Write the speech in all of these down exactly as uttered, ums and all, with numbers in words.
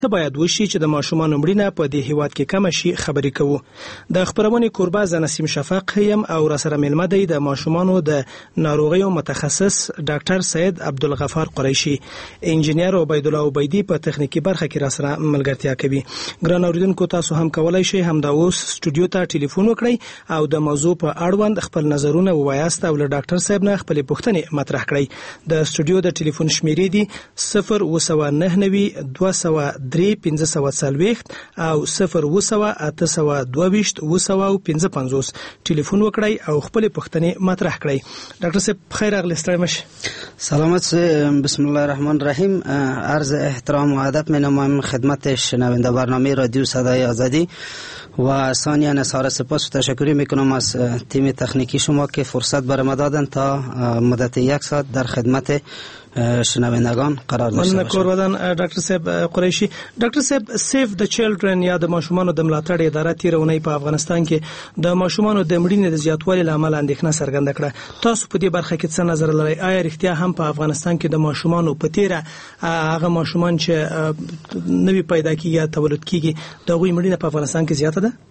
ته باید وشي چې د ماشومانو مړینه په دې هیواد کې کم شي خبرې کوو. د خبرونې کوربه ز نسیم شفق یم او را سره ملمه دی د ماشومانو د ناروغیو متخصص ډاکټر سید عبدالغفار قریشي. انجنیر عبید الله عبیدی په تخنیکی برخه کې را سره ملګرتیا کوي. ګران اوریدونکو تاسو هم کولای شئ هم د اوس سټوډیو ته ټلیفون وکړئ او د موضوع په اړوند خپل نظرونه ووایاست او له ډاکټر صاحب نه خپل پوښتنې مطرح کړئ. د سټوډیو د ټلیفون شمیرې دي صفر اوه نهه نوي دوه سوه درې پنځه سوه څلوېښت او صفر اوه سوه اته سوه دوه ویشت اوه سوه او پنځه پنځوس. ټلیفون وکړئ او خپل پوښتنې مطرح کړئ. ډاکټر صاحب خیر اغلی ستړی مشه. سلامت. بسم الله الرحمن الرحیم. عرض احترام و ادب می نمایم خدمت شنونده برنامه رادیو صدای آزادی و ثانیا نصار سپاس و تشکری میکنم از تیم تکنیکی شما که فرصت برام دادن تا مدت یک ساعت در خدمت شنوندگان قرار داشته باشم. من کورودان ډاکټر صاحب قریشي. ډاکټر صاحب سیف د چیلډرن یا د ماشومانو د ملاتړ اداره تیرونی په افغانستان کې د ماشومانو د مړینې د زیاتوالي لامل اندېښنه څرګنده کړه. تاسو په دې برخه کې څه نظر لرئ؟ آیا رښتیا هم په افغانستان کې د ماشومانو په تیره هغه ماشومان چې نوی پیدا کیږي یا تولد کیږي د هغوی مړینه په افغانستان کې زیاته ده؟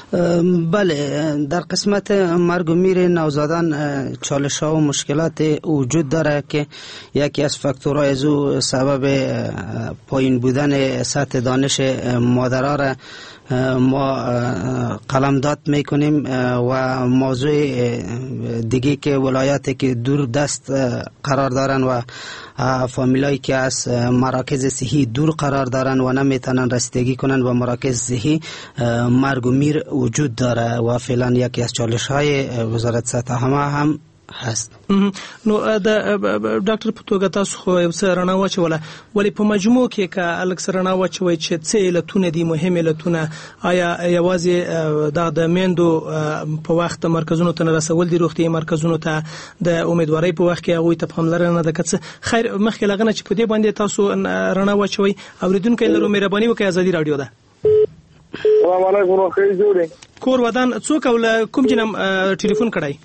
بله، در قسمت مرگ و میر نوزادان چالش ها و مشکلات وجود داره که یکی از فاکتورهای از او سبب پایین بودن سطح دانش مادرها را ما قلمداد میکنیم و موضوع دیگه که ولایاتی که دور دست قرار دارن و فامیلایی که از مراکز صحی دور قرار دارن و نمیتونن رسیدگی کنن و مراکز صحی مرگ و میر وجود داره و فعلا یکی از چالش های وزارت صحت همه هم هست. نو د ډاکټر په توګه تاسو خو یو څه رڼا واچوله، ولې په مجموع کې که الګ سره رڼا واچوي چې څه علتونه دي مهم علتونه؟ آیا یوازې دا د میندو په وخت مرکزونو ته رسول دي، روغتي مرکزونو ته د امیدوارۍ په وخت کې هغوی ته پاملرنه ده که څه؟ خیر مخکې له هغه نه چې په دې باندې تاسو رڼا واچوئ، اورېدونکي لرو مهرباني وکړئ. ازادي راډیو ده. السلام علیکم. خیر جوړې کور ودان څوک او له کوم جنم ټلیفون کړی؟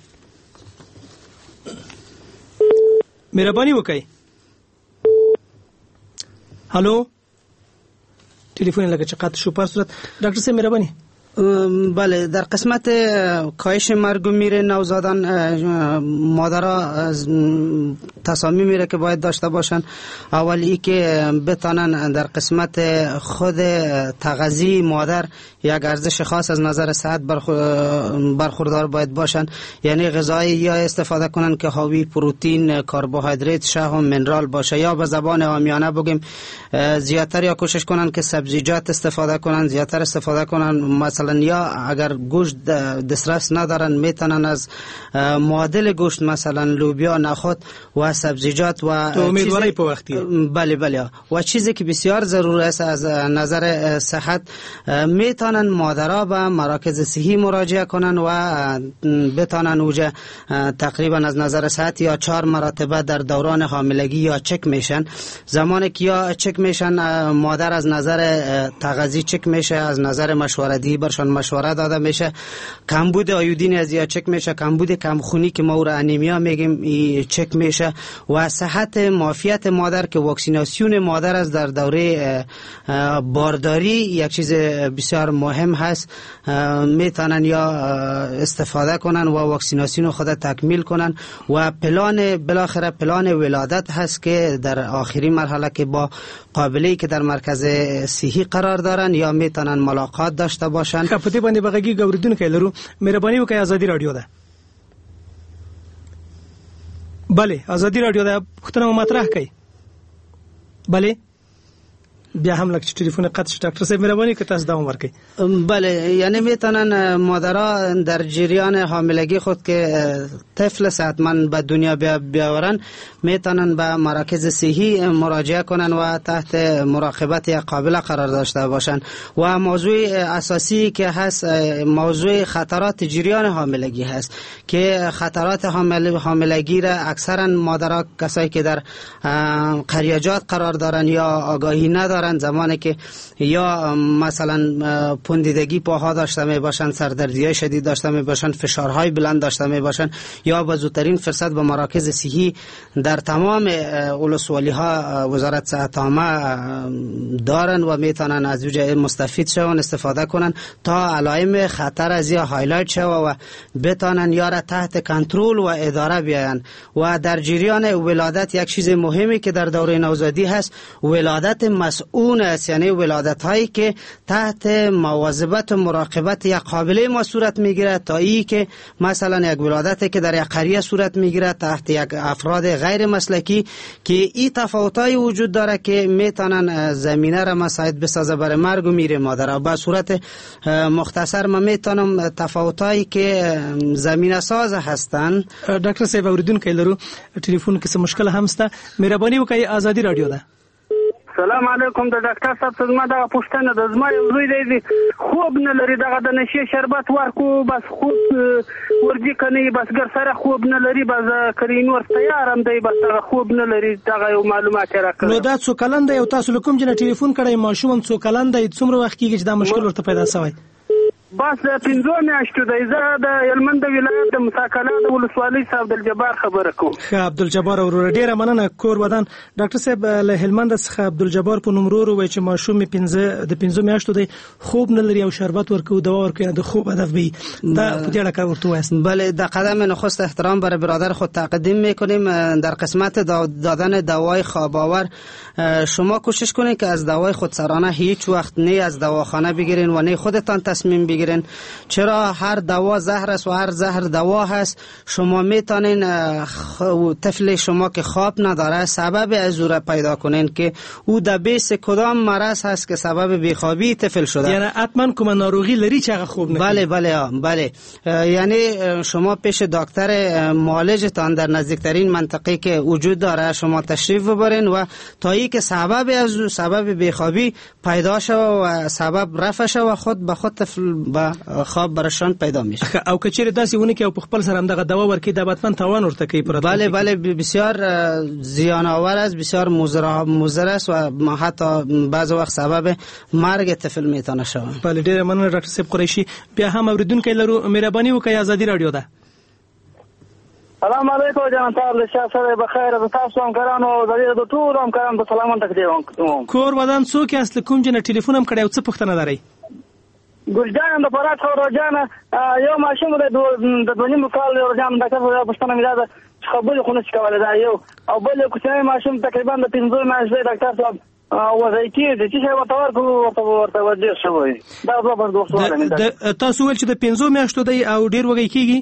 مهرباني وکړئ. هالو، ټلیفون لکه چې قطع شو. پر صورت ډاکټر صاحب مهرباني. بله، در قسمت کاهش مرگ و میر نوزادان مادرها تصامیم میره که باید داشته باشن. اولی که بتانن در قسمت خود تغذیه مادر یک ارزش خاص از نظر صحت برخوردار باید باشن، یعنی غذایی یا استفاده کنن که حاوی پروتئین، کربوهیدرات، شحم و منرال باشه، یا به زبان عامیانه بگیم زیاتر یا کوشش کنن که سبزیجات استفاده کنن، زیاتر استفاده کنن. مثلا یا اگر گوشت دسترس ندارن میتونن از معادل گوشت مثلا لوبیا، نخود و سبزیجات و تو امیدواری په وخت. بله بله. و چیزی که بسیار ضروری است از نظر صحت، میتونن مادرها به مراکز صحی مراجعه کنن و بتونن اوجه تقریبا از نظر صحت یا چهار مرتبه در دوران حاملگی یا چک میشن. زمانی که یا چک میشن مادر از نظر تغذیه چک میشه، از نظر مشورتی برشان مشوره داده میشه، کمبود آیودین از یا چک میشه، کمبود کمخونی که ما را انیمیا میگیم چک میشه و صحت معافیت مادر که واکسیناسیون مادر از در دوره بارداری یک چیز بسیار مهم هست. میتونن یا استفاده کنن و واکسیناسیون خود تکمیل کنن و پلان بالاخره پلان ولادت هست که در آخری مرحله که با قابلی که در مرکز صحی قرار دارن یا میتونن ملاقات داشته باشن. په دې باندې بغږی ګوردونکو لرو مهرباني وکړئ. ازادي رادیو ده. بله، ازادي رادیو ده. پښتنه مطرح کړئ. بله، بیا هم لکه ټلیفون قطع شد. ډاکټر صاحب مهرباني که تاسو دوام ورکړئ. بله، یعنی میتونن مادرها در جریان حاملگی خود که طفل صحتمند به دنیا بیاورن میتونن به مراکز صحی مراجعه کنن و تحت مراقبت یک قابل قرار داشته باشن. و موضوع اساسی که هست موضوع خطرات جریان حاملگی هست که خطرات حامل حاملگی را اکثرا مادرها کسایی که در قریجات قرار دارن یا آگاهی ندارن دارند، زمانی که یا مثلا پوندیدگی پاها داشته می باشند، سردردی شدید داشته می باشند، فشارهای بلند داشته می باشند، یا به زودترین فرصت به مراکز صحی در تمام ولسوالی ها وزارت صحت عامه دارند و میتونن از وجه مستفید شوند، استفاده کنند تا علائم خطر از یا هایلایت شوه و بتانن یا را تحت کنترل و اداره بیاین. و در جریان ولادت یک چیز مهمی که در دوره نوزادی هست ولادت مسئول است، یعنی ولادت هایی که تحت مواظبت و مراقبت یک قابله ما صورت میگیره، تا ای که مثلا یک ولادتی که در یک قریه صورت میگیره تحت یک افراد غیر مسلکی که این تفاوتای وجود داره که میتونن زمینه را مساعد بسازه برای مرگ و میر مادر. به صورت مختصر ما میتونم تفاوتایی که زمینه ساز هستند. ډاکټر صاحب اوریدونکو لرو ټلیفون کې څه مشکل هم سته، مهرباني وکړئ ازادي رادیو ده. سلام علیکم. د ډاکټر صاحب څخه ما دا پوښتنه د زما یو زوی دی خوب نه لري، دغه د نشي شربت ورکو بس خوب ورځي کني بس ګر سره خوب نه لري، بس کرین ور تیارم دی بس دغه خوب نه لري. دغه یو معلومات راکړه. نو دا څو کلن دی او تاسو کوم جن ټلیفون کړی ماشوم څو کلن دی، څومره وخت کېږي چې دا مشکل ورته پیدا شوی؟ بس پنځو میاشتو دی. زه د هلمند ولایت د مساکله د ولسوالۍ صاحب عبدالجبار خبره کوم. ښه عبدالجبار ورور ډیره مننه. کور ودان ډاکټر صاحب له هلمند څخه عبدالجبار په نوم ورور وای چې ماشوم پنځه د پنځو میاشتو دی، خوب نه لري او شربت ورکو دوا ورکو د خوب هدف بی دا په دې اړه کار ورته وایست. بله، در قدم نخست احترام برای برادر خود تقدیم میکنیم. در قسمت دادن دوای خواب آور شما کوشش کنید که از دوای خودسرانه هیچ وقت نه از دواخانه بگیرین و نه خودتان تصمیم بگیرین، چرا هر دوا زهر است و هر زهر دوا هست. شما میتونین طفل شما که خواب نداره سبب از او را پیدا کنین که او در بیس کدام مرض هست که سبب بیخوابی طفل شده. یعنی حتما کوم ناروغی لري چې هغه خوب نه کوي. بله بله بله. یعنی شما پیش دکتر معالجتان در نزدیکترین منطقه که وجود داره شما تشریف ببرین و تا ای که سبب از سبب بیخوابی پیدا شوه و سبب رفع شوه خود به خود طفل به خواب برشان پیدا میشه. او کچیر داسې ونه کې او په خپل سره هم دغه دوا ورکې د باتمن تاوان ورته کوي. بله بله بسیار زیان آور است، بسیار مضر مضر است و حتی بعض وقت سبب مرگ طفل میتونه شوه. بله ډیره مننه ډاکټر صاحب قریشي. بیا هم اوریدونکو لرو مهرباني وکړئ ازادي رادیو ده. سلام علیکم جناب طالب شاه سره بخیر. تاسو هم کرانو د دې ټول هم کرام ته سلام تقدیم. کور ودان څوک اصل کوم جن ټلیفون هم کړی او څه پوښتنه لرئ؟ ګلجان د فرات خورجان یو ماشوم د د دونیم کال ورجان د کار پښتنه مې ده خبرې خو نه کولای دا یو او بل کوچنی ماشوم تقریبا د پنځه میاشتې ډاکټر صاحب وځي کې چې څه وته ورکو ورته ورته شوی دا په بس دوه تاسو ول چې د پنځه میاشتو دی او ډیر وږي کیږي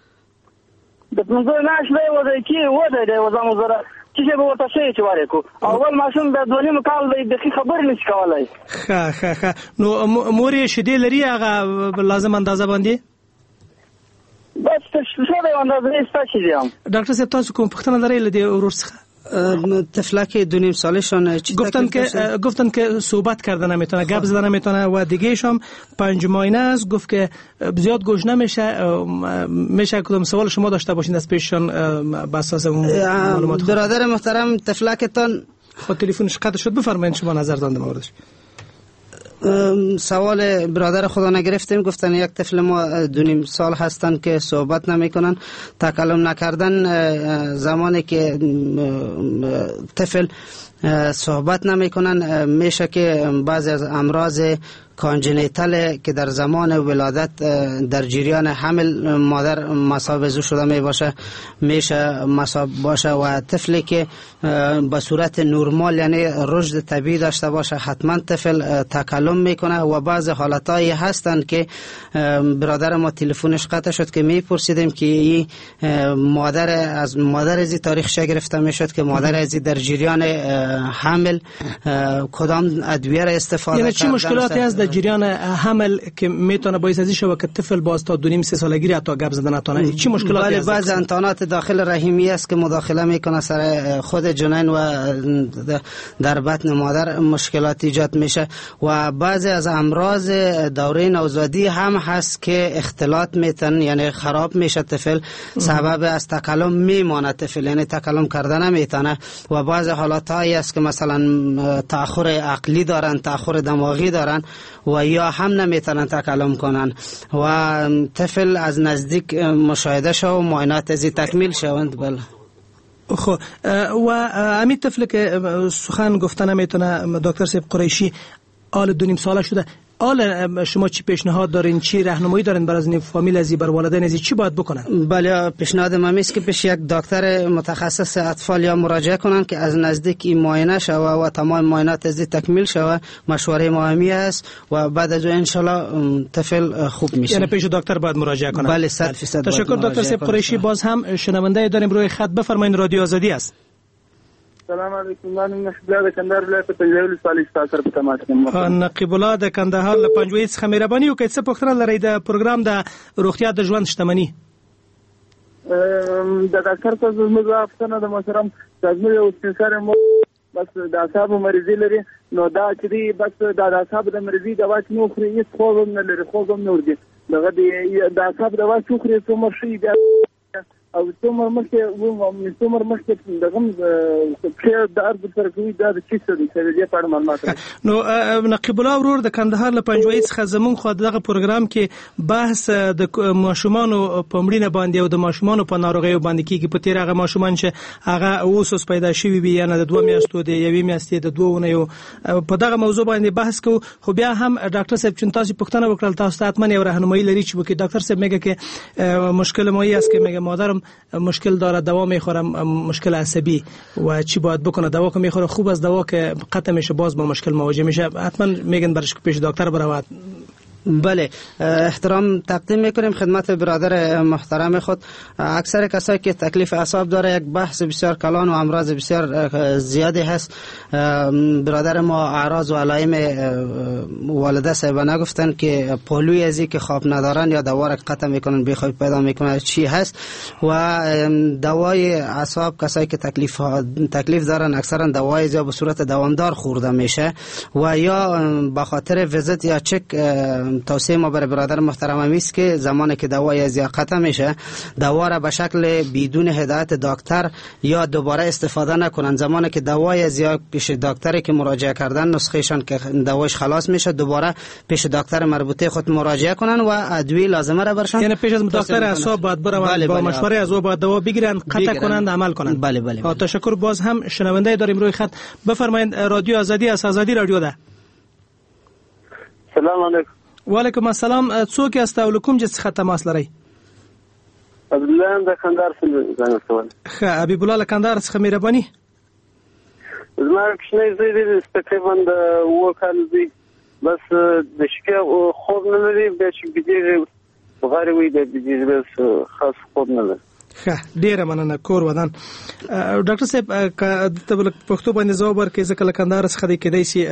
د پنځه میاشتې وځي کې وځي د وزمو زره چې به ورته شي چې ورکو اول ماشوم د دونیم کال د خبرې نه کولای. ښه ښه ښه. نو مور یې شیدې لري هغه لازم اندازه باندې بس څه دی اندازه ستاسو دی. ډاکټر صاحب تاسو کوم پوښتنه لرئ له دې ورور څخه؟ طفلک دو نیم سالشان گفتن که گفتن که صحبت کردن نمیتونه، گپ زدن نمیتونه و دیگه‌ش هم پنج ماهه است. گفت که زیاد گوش نمیشه. میشه کدوم سوال شما داشته باشین از پیششان بر اساس معلومات؟ برادر محترم طفلکتان خود تلفنش قطع شد، بفرمایید شما نظرتان در موردش. سوال برادر خدا نگرفتیم. گفتن یک طفل ما دو نیم سال هستن که صحبت نمیکنن، تکلم نکردن. زمانی که طفل صحبت نمیکنن میشه که بعضی از امراض کانجنیتال که در زمان ولادت در جریان حمل مادر مصاب زو شده می باشه میشه مصاب باشه و طفلی که به صورت نرمال یعنی رشد طبیعی داشته باشه حتما طفل تکلم میکنه. و بعض حالتایی هستن که برادر ما تلفنش قطع شد که میپرسیدیم که این مادر از مادر ازی تاریخ گرفته میشد که مادر ازی در جریان حمل کدام ادویه را استفاده یعنی چه مشکلاتی هست در جریان حمل که میتونه باعث ازی شود که طفل باز تا دو نیم سه سالگی حتی گپ زدن نتونه؟ چه مشکلاتی هست؟ بعض انتانات داخل رحمی است که مداخله میکنه سر خود جنین و در بطن مادر مشکلات ایجاد میشه. و بعضی از امراض دوره نوزادی هم هست که اختلاط میتن یعنی خراب میشه طفل، سبب از تکلم میمانه طفل یعنی تکلم کردن نمیتونه. و بعض حالات هایی است که مثلا تأخر عقلی دارن، تأخر دماغی دارن و یا هم نمیتونن تکلم کنن و طفل از نزدیک مشاهده شو و معاینات از تکمیل شوند. بله. خب و همین طفل که سخن گفتن نمیتونه دکتر صاحب قریشی آل دو نیم ساله شده، آل شما چی پیشنهاد دارین، چی راهنمایی دارین برای از فامیل ازی، بر والدین ازی چی باید بکنن؟ بله، پیشنهاد من است که پیش یک دکتر متخصص اطفال یا مراجعه کنن که از نزدیک این معاینه شوه و تمام معاینات ازی تکمیل شوه. مشوره مهمی است و بعد از اون ان شاء الله طفل خوب میشه. یعنی پیش دکتر باید مراجعه کنن. بله صد درصد. تشکر دکتر صاحب قریشی. باز هم شنونده داریم روی خط، بفرمایید. رادیو آزادی است. سلام علیکم. من نقیب الله د کندهار ولایت پنځوي ولسوالۍ سره په تماس کې. نقیب الله د کندهار له پنځوي څخه مهرباني وکړئ څه پوښتنه لرئ د پروګرام د روغتیا د ژوند شتمني؟ د ډاکټر څخه زموږ افسانه د محترم تاسو یو سپیکر مو بس د اعصاب مریضي لري، نو دا چې دی بس د اعصاب د مریضي دوا چې نو خوري هیڅ خوب نه لري، خوب هم نه ورځي. دغه د اعصاب دوا چې خوري څومره شي بیا او څومره مخکې و څومره مخکې دغه په د ارض سره کوي دا د چیسه د دې په اړه معلومات. نو نقیب الله ورور د کندهار له پنځوي څخه زمون خو دغه پروګرام کې بحث د ماشومانو په مړینه باندې او د ماشومانو په ناروغیو باندې کیږي. په تیر هغه ماشومان چې هغه اوس پیدا شوی وي یا نه د دوه میاشتو د یوې میاشتې د دوه ونیو په دغه موضوع باندې بحث کوو. خو بیا هم ډاکټر صاحب چې تاسو پوښتنه وکړل تاسو ته حتما یو راهنمایی لري چې وکي ډاکټر صاحب میگه که مشکل مایی است که میگه مادرم مشکل داره، دوا میخورم، مشکل عصبی و چی باید بکنه؟ دوا که میخوره خوب از دوا که قطع میشه باز با مشکل مواجه میشه، حتما میگن برش پیش دکتر برود. بله، احترام تقدیم میکنیم خدمت برادر محترم خود. اکثر کسایی که تکلیف اعصاب داره یک بحث بسیار کلان و امراض بسیار زیادی هست. برادر ما اعراض و علائم والده صاحب نگفتن که پولوی ازی که خواب ندارن یا دوا را قطع میکنن بیخواب پیدا میکنن چی هست و دوای اعصاب کسایی که تکلیف تکلیف دارن اکثرا دوای یا به صورت دوامدار خورده میشه و یا به خاطر ویزیت یا چک. توصیه ما برای برادر محترم است که زمانی که دوای از یا قطع میشه دوا را به شکل بدون هدایت دکتر یا دوباره استفاده نکنن. زمانی که دوای از یا پیش دکتری که مراجعه کردن نسخهشان که دوایش خلاص میشه دوباره پیش دکتر مربوطه خود مراجعه کنن و ادویه لازمه را برشان. یعنی پیش از دکتر اعصاب باید برن با مشوره از او باید دوا بگیرن، قطع کنند، عمل کنند. بله بله, بله. تشکر. باز هم شنونده داریم روی خط، بفرمایید. رادیو آزادی است. آزادی رادیو ده. سلام علیکم. و علیکم السلام. څوک است او کوم جنس څخه تماس لرئ؟ عبدالله د کندهار څخه زنګ کوم. ښه، حبیب الله له کندهار څخه مهرباني. زما کښنه زه دې تقریبا د و کال دی بس د شپې خوب نه لري، بیا چې بيدې غاری وي د بيدې بس خاص خوب نه لري. ښه، ډیره مننه. کور ودان. ډاکټر صاحب ته بل پښتو باندې جواب ورکړئ ځکه کندهار څخه د کېدای شي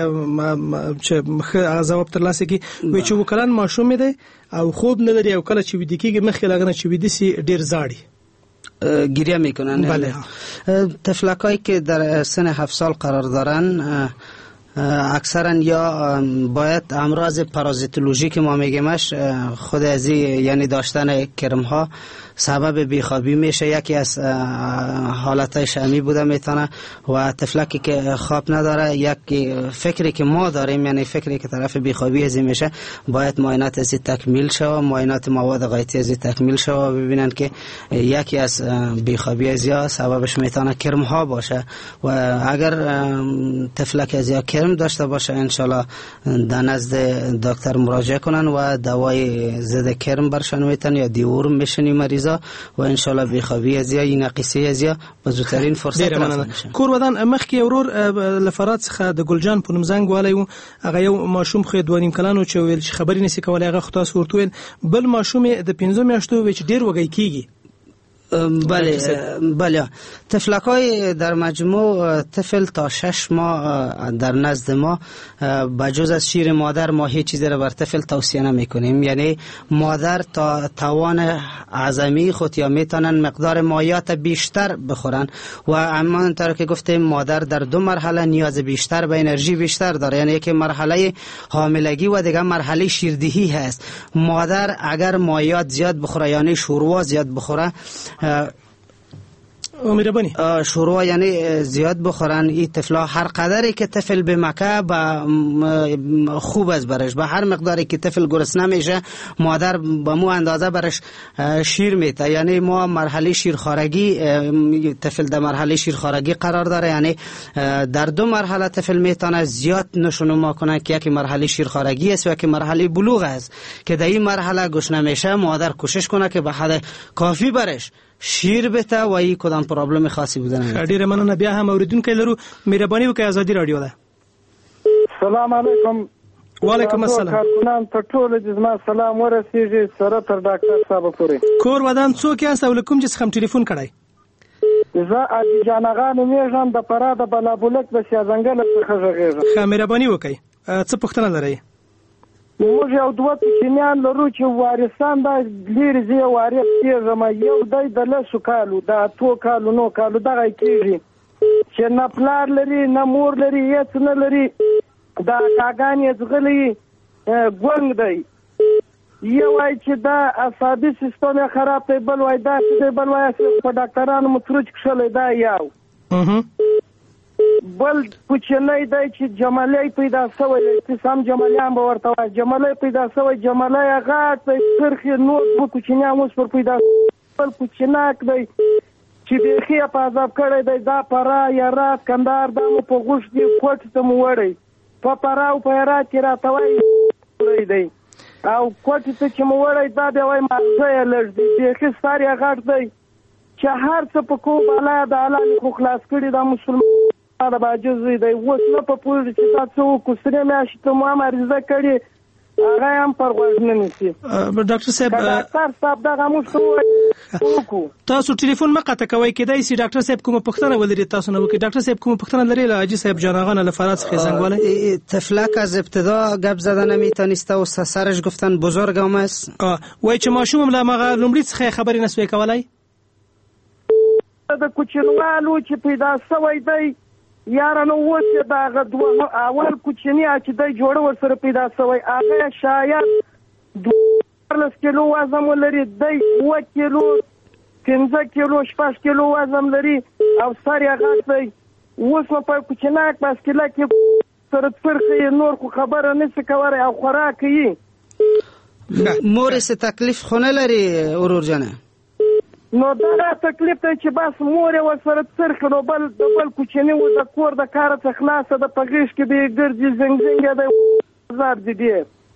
چې ښه جواب ترلاسه کړي. وایي چې وکلان ماشوم دی او خوب نه لري او کله چې ویده کېږي مخکې لګنه چې ویده سي ډیر زاړي گریه میکنن. بله. طفلکایی که در سن هفت سال قرار دارن اکثرا یا باید امراض پارازیتولوژیک ما میگیمش خود ازی یعنی داشتن کرم ها سبب بیخوابی میشه. یکی از حالتهای شمی بوده میتونه و طفلکی که خواب نداره یک فکری که ما داریم یعنی فکری که طرف بیخوابی ازی میشه باید معاینات ازی تکمیل شود، معاینات مواد غایطی ازی تکمیل شود ببینن که یکی از بیخوابی ازی سببش میتونه کرم ها باشه و اگر طفلک ازی کرم داشته باشه انشالله در نزد دکتر مراجعه کنن و دوای ضد کرم برشان میتن یا دیورم بشنی مریضا و انشالله بیخوابی ازیا این قصه ازیا به زودترین فرصت رفع میشه. کور ودان مخکې ورور لفرات څخه د ګلجان په نوم زنګ والی و، هغه یو ماشوم خو دوه نیم کلن و چې ویل چې خبرې نسی کولای، هغه خو تاسو ورته ویل بل ماشوم د پنځه میاشتو و چې ډیر وږی کیږي. بله بله، طفلکای در مجموع طفل تا شش ماه در نزد ما بجز از شیر مادر ما هیچ چیزی را بر طفل توصیه نمی کنیم. یعنی مادر تا توان عظمی خود یا میتونن مقدار مایات بیشتر بخورن و اما انطور که گفتیم مادر در دو مرحله نیاز بیشتر به انرژی بیشتر داره، یعنی یکی مرحله حاملگی و دیگه مرحله شیردهی هست. مادر اگر مایات زیاد بخوره یعنی شوروا زیاد بخوره مهربانی شروع یعنی زیاد بخورن. این طفلا هر قدری که طفل به مکه با خوب است برش، به هر مقداری که طفل گرسنه میشه مادر به مو اندازه برش شیر میته. یعنی ما مرحله شیرخوارگی، طفل در مرحله شیرخوارگی قرار داره، یعنی در دو مرحله طفل میتونه زیاد نشونما کنه که یکی مرحله شیرخوارگی است و یکی مرحله بلوغ است که در این مرحله گشنه میشه مادر کوشش کنه که به حد کافی برش شیر بته و این کدام پرابلم خاصی بوده نه. ډیره مننه. بیا هم اوریدونکو لرو، مهرباني وکړئ. ازادي رادیو ده. سلام علیکم. وعلیکم السلام. کارکونان ته ټول د زما سلام ورسیږي سره تر ډاکټر صاحب پورې. کور ودان څوک یاست او کوم چې څخه ټلیفون کړای؟ زه ادي جانغان میږم د پرا د بلابولک د سیازنګل څخه غږیږم. ښه مهرباني وکړئ. څه پوښتنه لرئ؟ موږ یو دوه کوچنیان لرو چې وارثان د لري زی وارث کېږم. یو دای د لسو کالو د اتو کالو نو کالو دغه کېږي چې نه پلار لري نه مور لري هیڅ نه لري. دا کاګانې ځغلي ګونګ دی. یو وای چې دا اعصابي سیستم یې خراب دی، بل وای دا چې بل وای چې په ډاکټرانو متروج کښلې دا یو بل کوچنی دی چې جمالی پیدا شوی دی. سم جمالیان به ورته وایي جمالی پیدا شوی. جمالی غاټ دی سرخې نور دوه کوچنیان اوس پر پیدا بل کوچناک دی چې بیخي یې په عذاب کړی دی. دا پرا یارات کندهار دا مو په غوښ دي کوټ ته مو وړی په پرا او په یارات کې راته وایي دی او کوټ ته چې مو وړی دا بیا وایي مازه یې لږ دی بیخي سر یې غټ دی چې هر څه په کوم بالا د الله خو خلاص کړي دا مسلمان دا باجوزي دی. اوس نه په پوهېږي چې دا څه وکړو. سرې میاشتې ته مو هم عریضه کړې هغه هم پر غوږ نه نیسي. ډاکټر صاحب ډاکټر صاحب دغه موږ څه وکړو؟ تاسو ټلیفون مه قطع کوئ. کېدای شي ډاکټر صاحب کومه پوښتنه ولري تاسو نه وکړي. ډاکټر صاحب کومه پوښتنه لري له حاجي صاحب جانغان له فرات څخه زنګ ولی؟ طفلک از ابتدا گپ زدن نمیتونسته و سرش گفتن بزرگم است. وای چې ماشوم له مغه لومړی څخه خبرې نسوي کولای. د کوچنوالو چې پیدا شوی دی یارانو اوس یې دغه دوه اول کوچني چې دی جوړه ورسره پیدا شوی هغه شاید دولس کیلو وزن ولري. دی اوه کیلو پنځه کیلو شپږ کیلو وزن لري او سر یې غټ دی. اوس نو په کوچناک باسکله کې سره فرخي نور خو خبره نشي کولی او خوراک یې مورس تکلیف خونه لري اورور جانه. نو دا تکلیف دی چې بس مور یې ورسره څرخي نو بل د بل کوچني و د کور د کاره څخه خلاصه د په غېږ کې به یې ګرځي زنګ زنګ یې دی زار دي دی.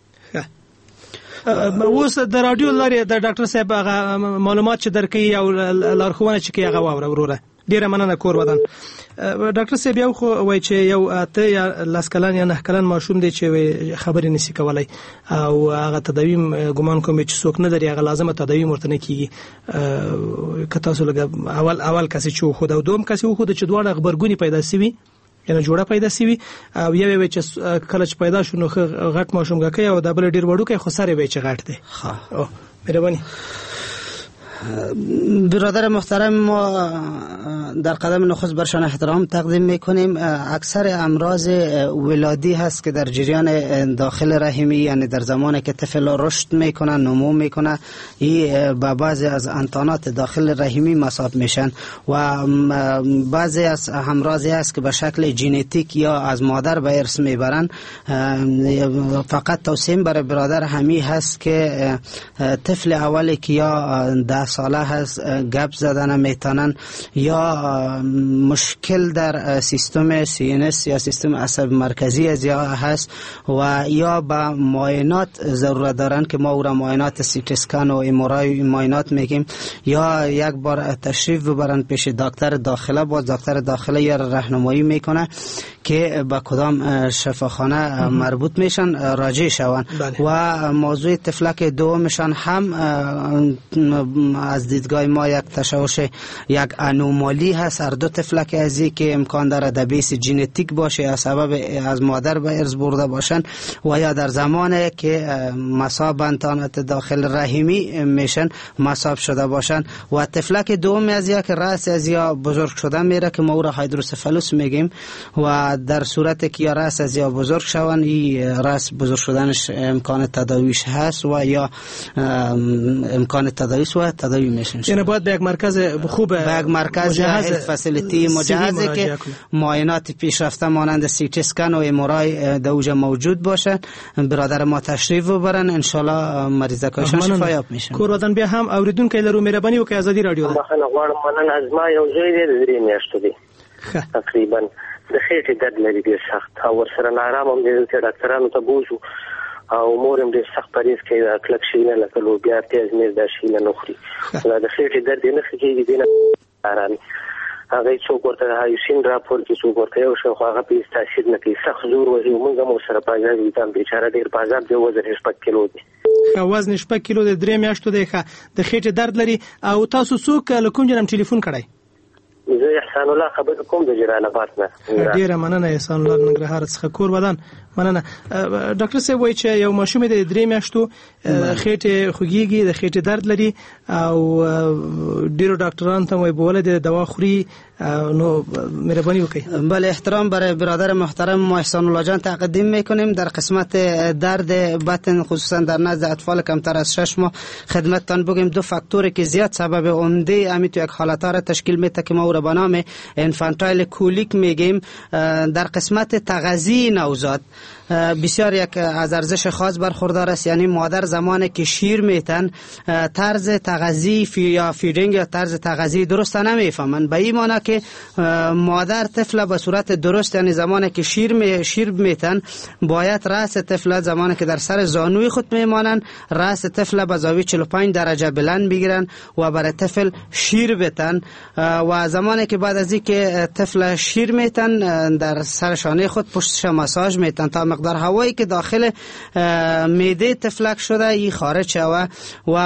اوس د راډیو لارې د ډاکټر صاحب هغه معلومات چې درکوي او لارښوونه چې کوي هغه واوره وروره. ډیره مننه کور ودان. ډاکټر صاحب یو خو وایي چې یو اته یا لس کلن یا نه کلن ماشوم دی چې خبرې نشي کولای او هغه تداوی ګمان کوم چې څوک نه لري هغه لازمه تداوی ورته نه کیږي. که تاسو لږ اول اول کسي چې خو دا دوم کسي خو د چې دوه خبرګونی پیدا سوي یعنی جوړه پیدا سوي او یو وی چې کله چې پیدا شونه غټ ماشوم غکې او د بل ډیر وړو کې خو سره وی چې غټ دی. ها مهرباني. برادر محترم ما در قدم نخست برشان احترام تقدیم میکنیم. اکثر امراض ولادی هست که در جریان داخل رحمی یعنی در زمانی که طفل رشد میکنه نمو میکنه این با بعضی از انتانات داخل رحمی مصاب میشن و بعضی از امراضی هست که به شکل ژنتیک یا از مادر به ارث میبرن. فقط توصیه برای برادر همی هست که طفل اولی که یا ده ساله هست گپ زدن میتونن یا مشکل در سیستم سینس یا سیستم عصب مرکزی از یا هست و یا با معاینات ضرورت دارن که ما او را معاینات سیتی اسکن و ام‌آرآی معاینات میگیم یا یک بار تشریف ببرن پیش دکتر داخله. باز دکتر داخله یا راهنمایی میکنه که با کدام شفاخانه مربوط میشن راجع شوند. و موضوع طفلک دومشان هم از دیدگاه ما یک تشوش یک انومالی هست. هر دو طفلک ازی که امکان داره در بیس ژنتیک باشه یا سبب از مادر به ارث برده باشن و یا در زمانی که مصاب انتانات داخل رحمی میشن مصاب شده باشن. و طفلک دوم از یا که رأس از یا بزرگ شده میره که ما او را هایدروسفالوس میگیم و و در صورت که یا رأس از یا بزرگ شوند این رأس بزرگ شدنش امکان تداویش هست و یا امکان تداویش و تداوی میشه. یعنی باید به یک مرکز خوب به یک مرکز هلت فسیلیتی مجهزه که معاینات پیشرفته مانند سی تی اسکن و ام آر آی در اوجا موجود باشه. برادر ما تشریف ببرن ان شاء الله مریضکایشان شفایاب میشن. کوردان بیا هم اوریدونکو لرو مهرباني وکړئ ازادي رادیو ده. مخنه غواړم مننه از ما یو ځای دی د درې میاشتو دی تقریبا د خېټې درد لري ډېر سخت او ورسره نارام هم دی چې ډاکټرانو ته بوزو او مور هم ډېر سخت پرهیز کوي دا کلک شیونه لکه لوبیا پیاز میز دا شیونه نه خوري دا د خېټې درد یې نه ښه کېږي دی نه ارامي هغه څوک ورته هایوسین راپور کې څوک ورته یو شی خو هغه په هېڅ تاثیر نه کوي سخت زور وهي موږ هم ورسره بازار وي دا بیچاره ډېر بازار دی وزن یې شپږ کیلو دی وزن شپږ کیلو د درې میاشتو دی د خېټې درد لري او تاسو څوک له کوم ځای نه ټلیفون کړی؟ زه احسان الله خبر کوم د جلال آباد نه. ډیره مننه احسان الله ننګرهار څخه کور بدن مننه. ډاکټر صاحب وایي چې یو ماشوم د درې میاشتو خېټه خوږیږي د خېټه درد لري او ډیرو ډاکټرانو ته وایي بوله د دوا خوري نو مهربانی وکړئ. بله احترام برای برادر محترم ما احسان الله جان تقدیم میکنیم. در قسمت درد بطن خصوصا در نزد اطفال کمتر از شش ماه خدمتتان بگیم دو فاکتوری که زیاد سبب عمده همین تو یک حالت را تشکیل میده که ما او را به نام انفانتایل کولیک میگیم. در قسمت تغذیه نوزاد بسیار یک از ارزش خاص برخوردار است. یعنی مادر زمانی که شیر میتن طرز تغذیه فی یا فیدینگ یا طرز تغذیه درست نمیفهمن. به این معنی که مادر طفل به صورت درست یعنی زمانی که شیر می شیر میتن باید راس طفل زمانی که در سر زانوی خود میمانن راس طفل به زاویه چهل و پنج درجه بلند بگیرن و برای طفل شیر بتن و زمانی که بعد از اینکه طفل شیر میتن در سر شانه خود پشتش ماساژ میتن تا مقدار هوایی که داخل معده طفلک شده ای خارج شود. و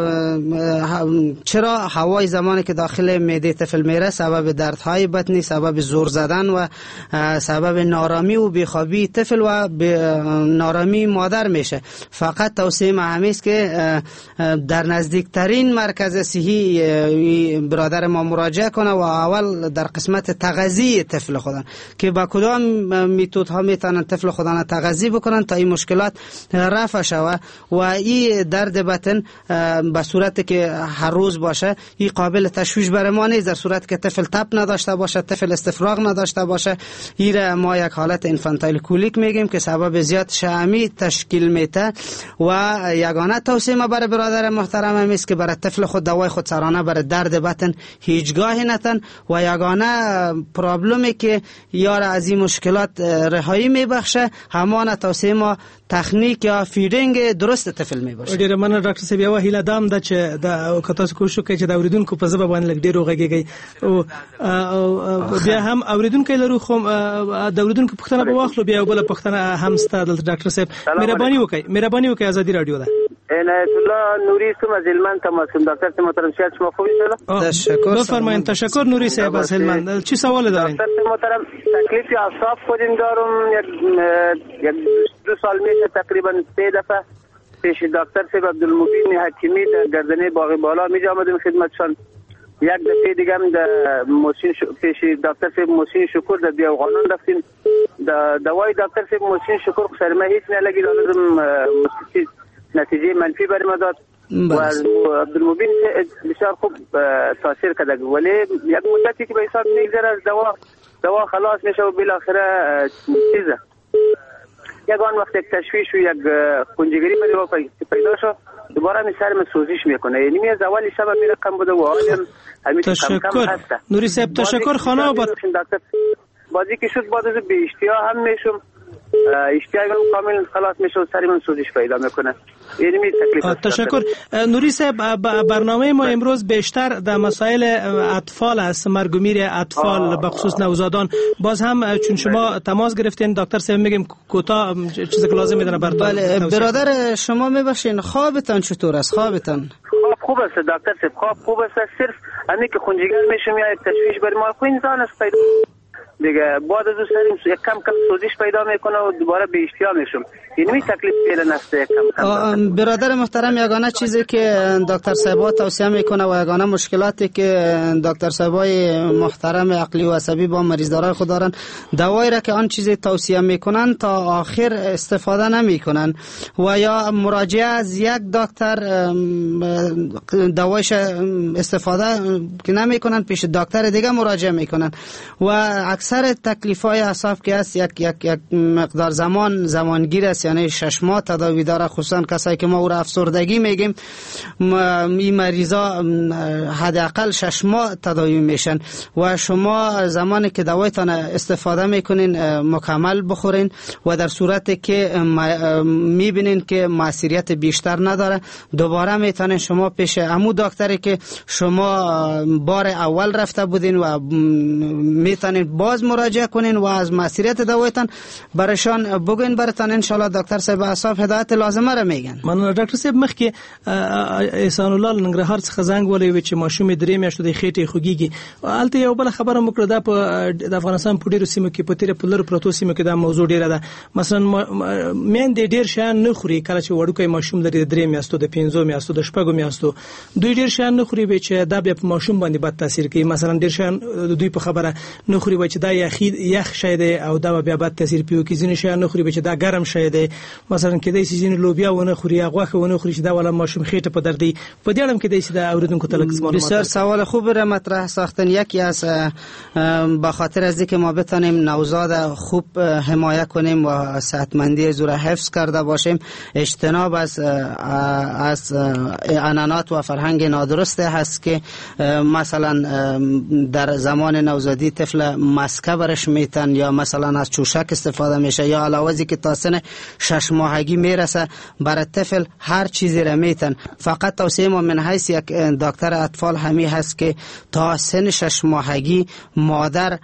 چرا هوای زمانی که داخل معده طفل میره سبب دردهای بطنی سبب زور زدن و سبب نارامی و بیخوابی طفل و نارامی مادر میشه. فقط توصیه ما همیست که در نزدیکترین مرکز صحی برادر ما مراجعه کنه و اول در قسمت تغذیه طفل خودن که با کدام میتود ها میتونن طفل خودن تغذیه بکنن تا این مشکلات رفع شود و این درد بطن به صورت که هر روز باشه این قابل تشویش برای ما نیست. در صورت که طفل تب نداشته باشه طفل استفراغ نداشته باشه این را ما یک حالت انفانتایل کولیک میگیم که سبب زیاد شامی تشکیل میده. و یگانه توصیه ما برای برادر محترم هم است که برای طفل خود دوای خود سرانه برای درد بطن هیچگاهی نتن و یگانه پرابلمی که یار از این مشکلات رهایی میبخشه همان توصیه ما تکنیک یا فیدینگ درست طفل میباشه. ډیره مننه ډاکټر صاحب. یو هیله دام ده چې دا کتاس کوشش کوي چې دا اوریدونکو په ژبه باندې لګ ډیرو غږیږي او بیا هم اوریدونکو لرو خو د اوریدونکو پښتنه به واخلو بیا بل پښتنه هم ستاسو ډاکټر صاحب مهرباني وکړئ مهرباني وکړئ ازادي رادیو ده. عنایت الله نوری سم از هلمند تماس کوم. دکتر صاحب محترم شاید شما خوب ایشالا. تشکر. بفرمایید. تشکر نوری صاحب از هلمند. چی سوال دارین؟ دکتر محترم تکلیف اعصاب خودم دارم یک یک دو سال میشه تقریبا سه دفعه پیش دکتر صاحب عبدالمبین حکیمی در گردنه باغ بالا میجا آمدیم خدمتشان. یک دفعه دیگه هم در محسن ش... پیش دکتر صاحب محسن شکر در بیا قانون رفتیم. د دوای دکتر صاحب محسن شکر سر ما هیچ نلگید آلدم چیز نتیجه منفی بر ما داد و عبدالمبین بسیار خوب تاثیر کرده ولی یک مدتی که به حساب میگذره از دوا دوا خلاص میشه و بالاخره چیزه یگان وقت یک تشویش و یک کنجگری برای پیدا شد دوباره می سر من سوزش میکنه. یعنی می از اولی شب می رقم بوده و آدم همین کم کم هسته. نوری صاحب تشکر خانه آباد. بازی که شد بعد از به اشتیا هم میشم اشتیاق کامل خلاص میشه و سری من سوزش پیدا میکنه. یعنی می تکلیف. تشکر نوری صاحب. برنامه ما امروز بیشتر در مسائل اطفال است مرگ و میر اطفال به خصوص نوزادان. باز هم چون شما تماس گرفتین دکتر صاحب میگیم کوتاه چیزی که لازم میدونه براتون. بله برادر شما میباشین خوابتان چطور است؟ خوابتان خواب خوب است دکتر صاحب خواب خوب است. صرف همین که خونجیگر میشم یا تشویش بر ما خو انسان است پیدا دیگه بعد از سر یک کم کم سوزش پیدا میکنه و دوباره به اشتها میشم. اینمی تکلیف فعلا است کم کم. برادر محترم، یگانه چیزی که دکتر صاحب توصیه میکنه و یگانه مشکلاتی که دکتر صاحبای محترم عقلی و عصبی با مریض دارای خود دارن، دوایی را که آن چیزی توصیه میکنن تا آخر استفاده نمیکنن و یا مراجعه از یک دکتر دوایش استفاده که نمیکنن پیش دکتر دیگه مراجعه میکنن و اکثر تکلیف‌های اعصاب که است یک یک یک مقدار زمان زمانگیر است، یعنی شش ماه تداوی داره. خصوصا کسایی که ما او را افسردگی میگیم، این مریضا حداقل شش ماه تداوی میشن و شما زمانی که دوایتان استفاده میکنین مکمل بخورین و در صورتی که میبینین که موثریت بیشتر نداره دوباره میتونین شما پیش عمو دکتری که شما بار اول رفته بودین و میتونین باز مراجعه کنین و از موثریت دوایتان برشان بگوین، براتون ان شاء الله دکتر صاحب اعصاب هدایت لازمه را میگن. من ډاکټر صاحب مخکې احسان الله ننګرهار څخه زنګ ولې چې ماشوم درې میاشتو د خېټې خوږیږي. البته یو بل خبره مو کړه، دا په د افغانستان په ډیرو سیمو کې په تیر په لر پروتو سیمو کې دا موضوع ډیره ده. مثلا مین د ډیر شان نه خوري، کله چې وړوکی ماشوم لري د درې میاشتو د پنځو میاشتو د شپږو میاشتو دوی ډیر شان نه خوري به چې دا به په ماشوم باندې بد تاثیر کوي. مثلا ډیر شان دوی په خبره نه خوري به چې دا یخي یخ شي دی او دا به بد تاثیر پیو کوي. ځینې شان نه خوري به چې دا ګرم شي دی. مثلا کې د سیزن لوبیا ونه خوري، غوښه ونه خوري چې دا ولا ماشوم خېټه په دردي. په دې اړه کې د سیده اوریدونکو ته لکه بسیار سوال خوب را مطرح ساختن. یکی از به خاطر از اینکه ما بتونیم نوزاد خوب حمایت کنیم و صحتمندی زور حفظ کرده باشیم، اجتناب از از عنعنات و فرهنگ نادرست هست که مثلا در زمان نوزادی طفل مسکه برش میتن یا مثلا از چوشک استفاده میشه یا علاوه از که تا سن شش ماهگی میرسه برای طفل هر چیزی را میتن. فقط توصیه ما من حیث یک دکتر اطفال همی هست که تا سن شش ماهگی مادر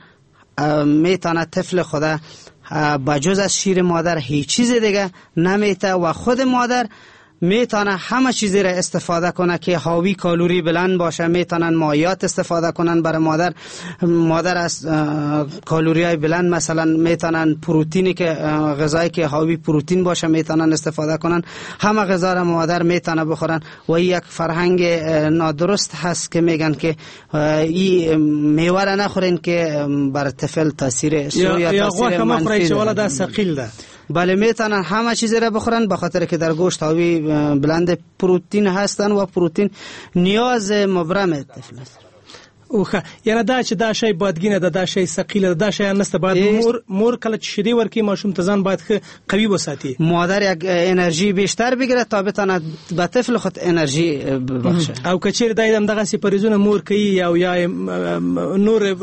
میتونه طفل خدا بجز از شیر مادر هیچ چیز دیگه نمیته و خود مادر میتونه همه چیزی را استفاده کنه که حاوی کالری بلند باشه. میتونن مایعات استفاده کنن برای مادر مادر از کالری های بلند، مثلا میتونن پروتئینی که غذایی که حاوی پروتئین باشه میتونن استفاده کنن. همه غذا را مادر میتونه بخورن و این یک فرهنگ نادرست هست که میگن که این میوه را نخورین که بر طفل تاثیر سو یا تاثیر منفی داره. بله میتونن همه چیزی را بخورن به خاطر که در گوشت حاوی بلند پروتئین هستن و پروتئین نیاز مبرم طفل است. اوخه یعنی دا چې دا شی بادګینه ده، دا شی ثقیله ده، دا شی نسته. باید مور مور کله چې شیدې ورکړي ماشوم ته ځان باید قوي وساتي. مادر یک انرژی بیشتر بگیره تا بتونه به طفل خود انرژی ببخشه. او کچیر دای دم دغه سی پریزونه مور کوي یا یا نور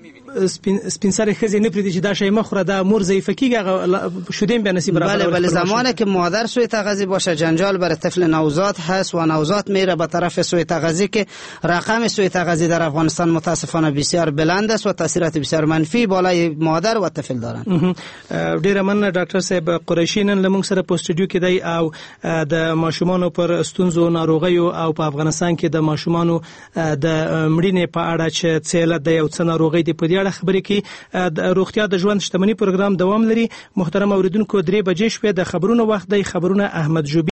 سپین سر خزی نپریدی چې دا شی مخوره دا مور ضعیفه کیږي شودیم به نصیب برابر. بله بله زمانی که مادر سوی تغذی باشه جنجال برای طفل نوزاد هست و نوزاد میره به طرف سوی تغذی که رقم سوی تغذی در افغانستان متاسفانه بسیار بلند است و تاثیرات بسیار منفی بالای مادر و طفل دارن. ډیر من ډاکټر صاحب قریشی نن لمونږ سره په سټوډیو کې دی او د ماشومانو پر ستونزو ناروغیو او په افغانستان کې د ماشومانو د مړینې په اړه چې څه علت دی او څه ناروغي دی په دې اړه خبرې کوي. د روغتیا د ژوند شتمنۍ پروګرام دوام لري. محترم اوریدونکو درې بجې شپې د خبرونو وخت دی. خبرونه احمد جوبی